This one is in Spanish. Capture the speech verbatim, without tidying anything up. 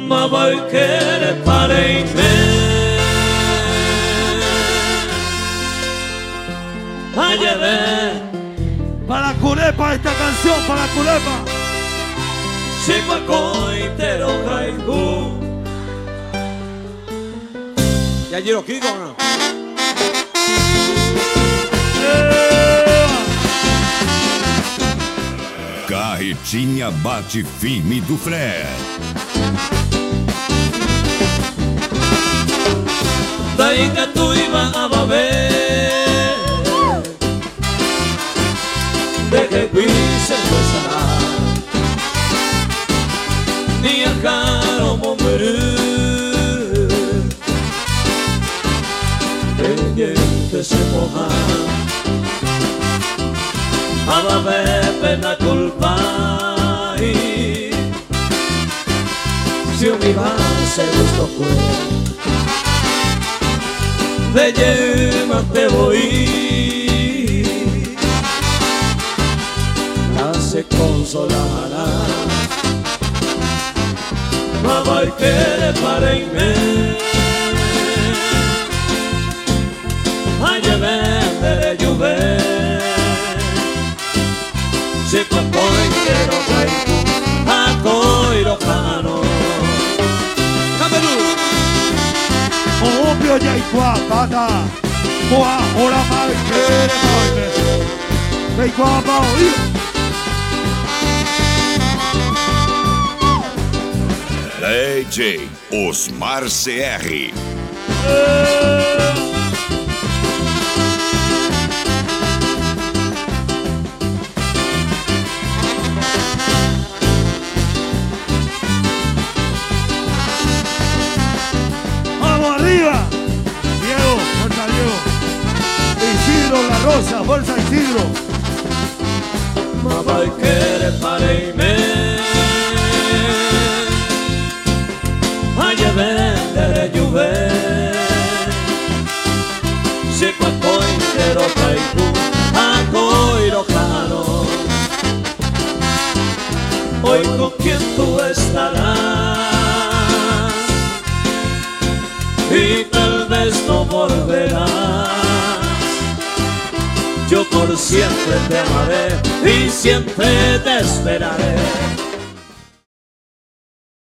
ma voi che pare in me. Ayeve, para Culepa esta canción, para Culepa. si qualcosa te lo caigo. Ya giro Kiko, ¿no? Carretinha bate firme do Fred. Daí que tu iba a beber, de que quise gozará, ni a caro morir, de gente se moja, a beber pena culpa, si un iba se gustó fue. De yema te voy, la se consolará, ma vai che le pare in me, a vendere giuve, se qualcosa intero vai tu, a coiro cano. Obvio ya y guapada, boa, ora mal que le me guapa oír. D J Osmar C R. La Rosa, bolsa Isidro. Ma vai che le pare in me, a vendere giuve, se qualcosa intero fai tu, a coiro caro, hoy con quien tú estarás, y tal vez no volverás. Yo por siempre te amaré y siempre te esperaré.